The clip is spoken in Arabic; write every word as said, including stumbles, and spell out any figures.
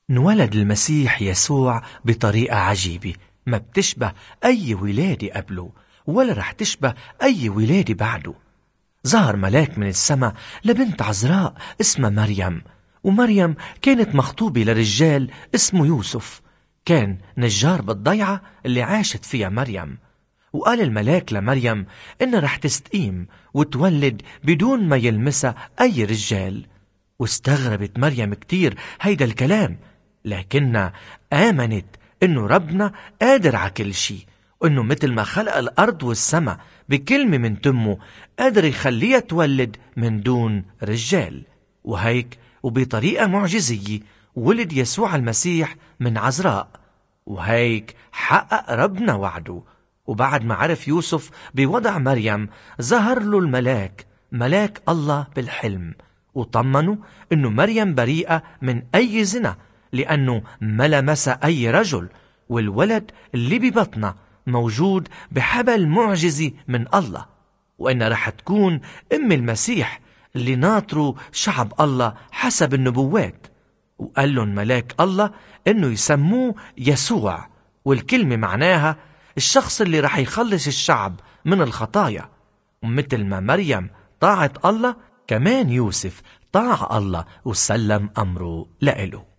انولد المسيح يسوع بطريقة عجيبة ما بتشبه أي ولادة قبله ولا رح تشبه أي ولادة بعده. ظهر ملاك من السماء لبنت عذراء اسمها مريم، ومريم كانت مخطوبة لرجال اسمه يوسف، كان نجار بالضيعة اللي عاشت فيها مريم. وقال الملاك لمريم إنها رح تستقيم وتولد بدون ما يلمسها أي رجال. واستغربت مريم كتير هيدا الكلام، لكنها آمنت إنه ربنا قادر على كل شي، وإنه مثل ما خلق الأرض والسماء بكلمة من تمه قادر يخليها تولد من دون رجال. وهيك وبطريقة معجزية ولد يسوع المسيح من عذراء، وهيك حقق ربنا وعده. وبعد ما عرف يوسف بوضع مريم ظهر له الملاك، ملاك الله بالحلم، وطمنوا إنه مريم بريئة من أي زنا لأنه ما لمس أي رجل، والولد اللي ببطنها موجود بحبل معجزي من الله، وإنها رح تكون أم المسيح اللي ناطروا شعب الله حسب النبوات. وقال لهم ملاك الله إنه يسموه يسوع، والكلمة معناها الشخص اللي رح يخلص الشعب من الخطايا. ومثل ما مريم طاعت الله، كمان يوسف طاع الله وسلم أمره لإله.